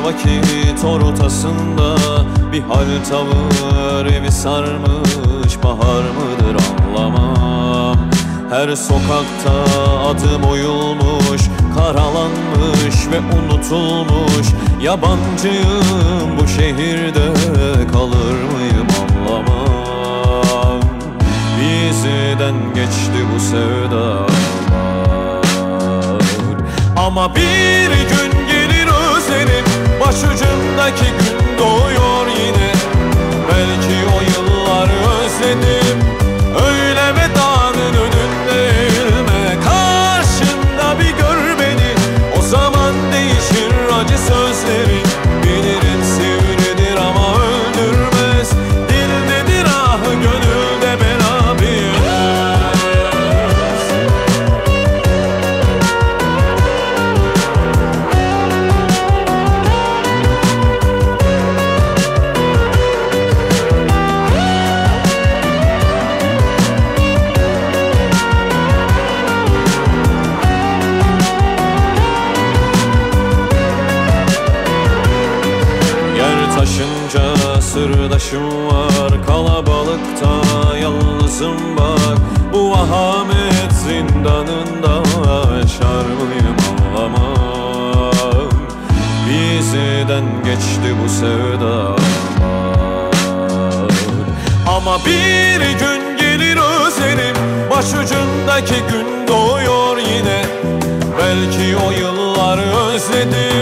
vakit ortasında bir hal tavır evi sarmış, bahar mıdır anlamam. Her sokakta adım oyulmuş, karalanmış ve unutulmuş. Yabancıyım bu şehirde, kalır mıyım anlamam. Bizden geçti bu sevdalar, ama bir gün gelir özlerim, başucumdaki gün doğuyor yine. Belki o yıllar özledim, öyle vedanın önünde eğilme. Karşımda bir gör beni, o zaman değişir acı sözlerin. Bilirim sivridir ama öldürmez, dildedir ah gönülde bela bilmez. Taşınca sırdaşım var, kalabalıkta yalnızım bak. Bu vahamet zindanında yaşar mıyım anlamam. Bizden geçti bu sevdalar, ama bir gün gelir özlerim, başucundaki gün doğuyor yine. Belki o yıllar özledim,